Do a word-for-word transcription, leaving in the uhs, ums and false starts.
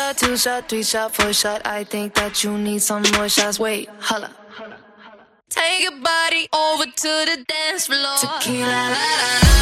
shot, two shot, three shot, four shot. I think that you need some more shots. Wait, holla. Take your body over to the dance floor. Tequila, la, la, la.